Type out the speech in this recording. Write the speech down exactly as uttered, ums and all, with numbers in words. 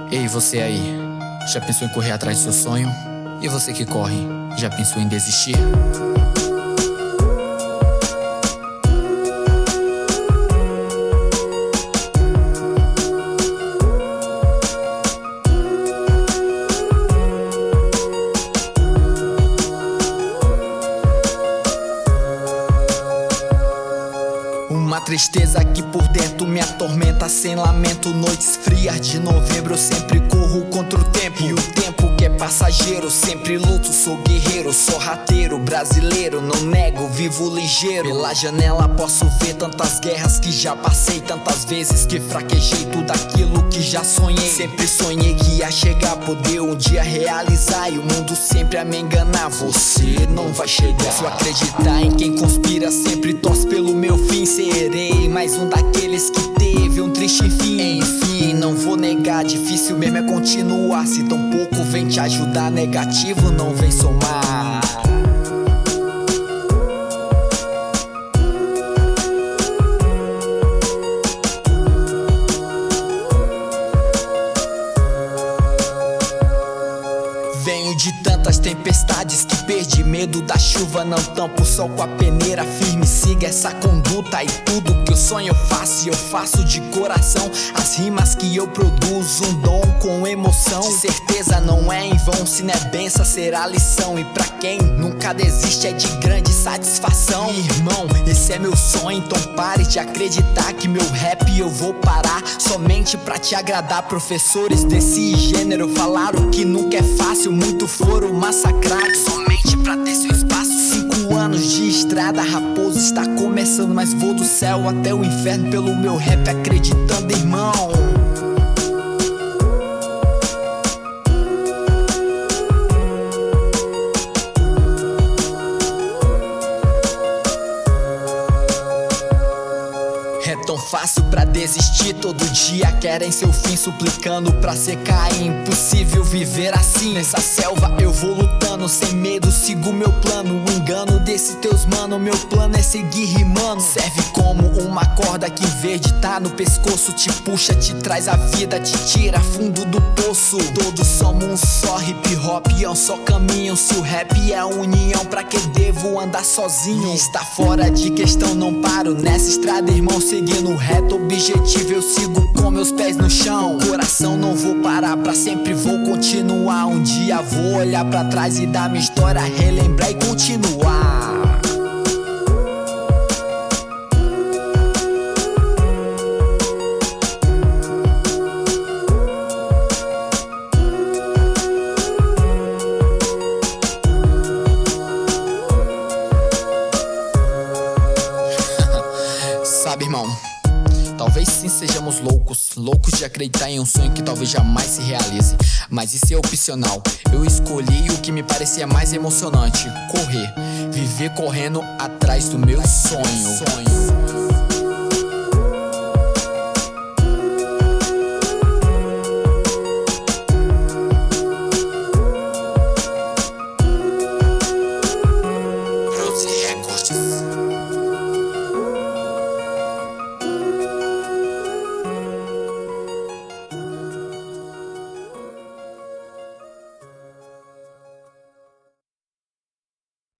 Ei, você aí, já pensou em correr atrás do seu sonho? E você que corre, já pensou em desistir? Uma tristeza que por dentro me atormenta sem lamento. Noites frias de novembro eu sempre corro contra o tempo. E o tempo que é passageiro, sempre luto, sou guerreiro, sou rateiro, brasileiro, não nego, vivo ligeiro. Pela janela posso ver tantas guerras que já passei, tantas vezes que fraquejei tudo aquilo que já sonhei. Sempre sonhei que ia chegar, poder um dia realizar, e o mundo sempre a me enganar. Você não vai chegar. Se eu acreditar em quem conspira, sempre torce pelo meu fim. Serei mais um daqueles que teve um triste fim. Enfim, não vou negar, difícil mesmo é continuar. Se tão pouco vem te ajudar, negativo não vem somar. Venho de tantas tempestades que perdi medo da chuva. Não tampo o sol com a peneira firme, siga essa conduta. E tudo que eu sonho eu faço, e eu faço de coração. As rimas que eu produzo, um dom com emoção. De certeza não é em vão, se não é benção será lição. E pra quem nunca desiste é de grande satisfação. Irmão, esse é meu sonho, então pare de acreditar que meu rap eu vou parar somente pra te agradar. Professores desse gênero falaram que nunca é fácil, muito foram massacrados somente pra ter seu espaço. Cinco anos de estrada, Raposo está começando, mas vou do céu até o inferno pelo meu rap, acreditando, irmão. É tão fácil pra desistir, todo dia querem seu fim, suplicando pra secar, é impossível viver assim. Nessa selva eu vou lutando, sem medo sigo meu plano. O engano desse teus mano, meu plano é seguir rimando. Serve como uma corda que em vez de tá no pescoço, te puxa, te traz a vida, te tira fundo do poço. Todos somos um só, hip hop é um só caminho. Se o rap é a união, pra que devo andar sozinho? Está fora de questão, não paro nessa estrada, irmão. Seguindo reto objetivo, eu sigo com meus pés no chão. Coração, não vou parar, pra sempre vou continuar. Um dia vou olhar pra trás e dar minha história, relembrar e continuar. Sabe, irmão, talvez sim sejamos loucos, loucos de acreditar em um sonho que talvez jamais se realize. Mas isso é opcional, eu escolhi o que me parecia mais emocionante: correr, viver correndo atrás do meu sonho.